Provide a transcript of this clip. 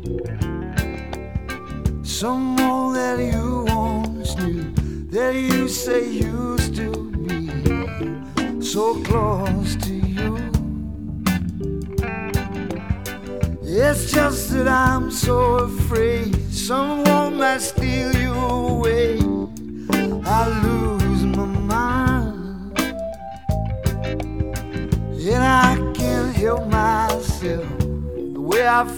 someone that you once knew, that you say used to be so close to you. It's just that I'm so afraid someone might steal you away. I lose my mind, and I can't help myself the way I feel.